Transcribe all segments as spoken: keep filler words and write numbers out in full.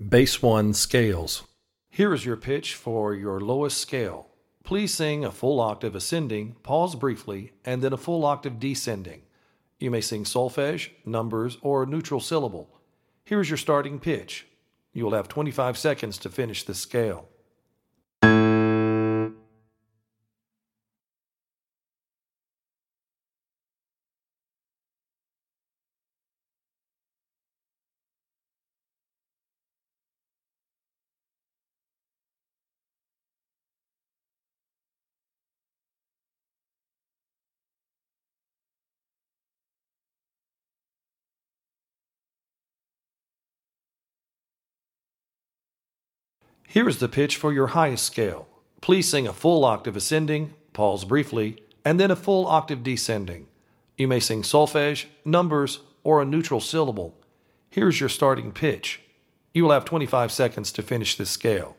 Base one scales. Here is your pitch for your lowest scale. Please sing a full octave ascending, pause briefly, and then a full octave descending. You may sing solfege, numbers, or a neutral syllable. Here is your starting pitch. You will have twenty-five seconds to finish this scale. Here is the pitch for your highest scale. Please sing a full octave ascending, pause briefly, and then a full octave descending. You may sing solfege, numbers, or a neutral syllable. Here is your starting pitch. You will have twenty-five seconds to finish this scale.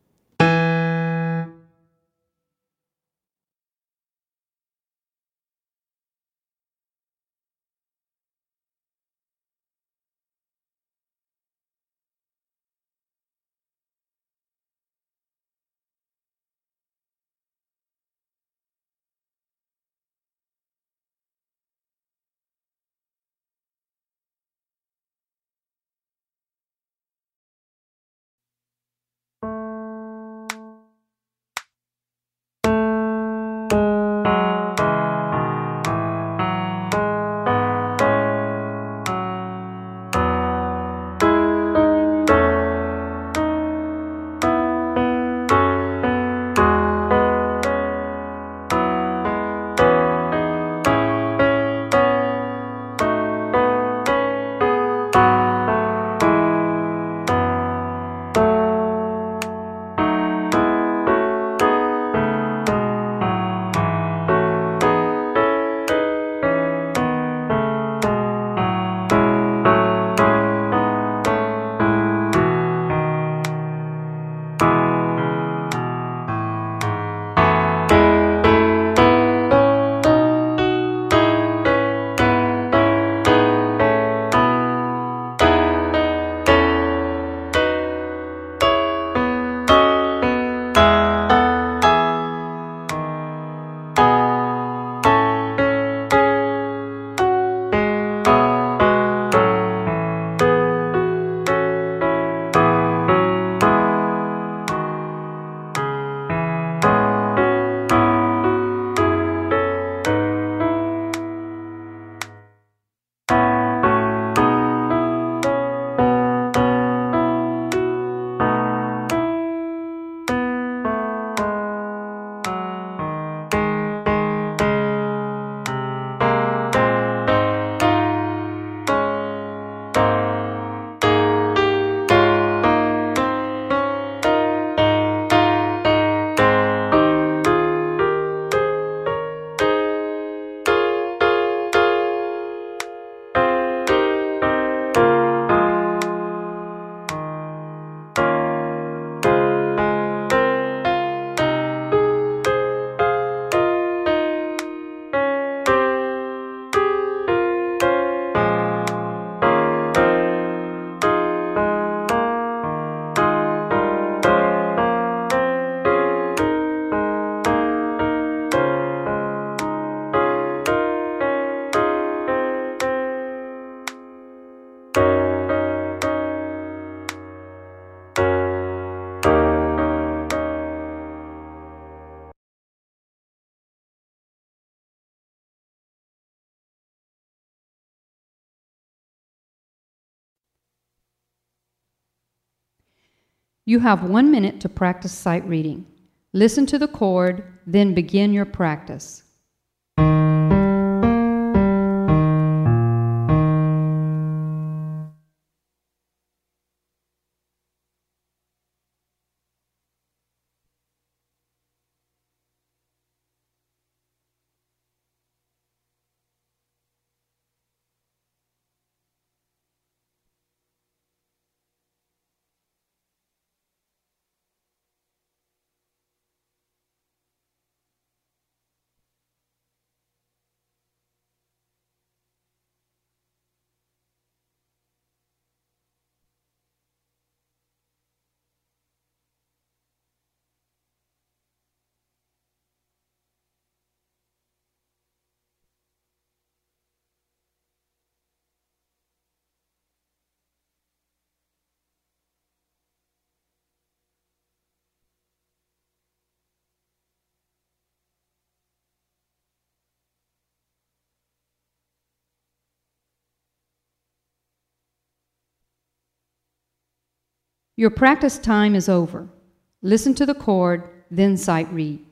You have one minute to practice sight reading. Listen to the chord, then begin your practice. Your practice time is over. Listen to the chord, then sight read.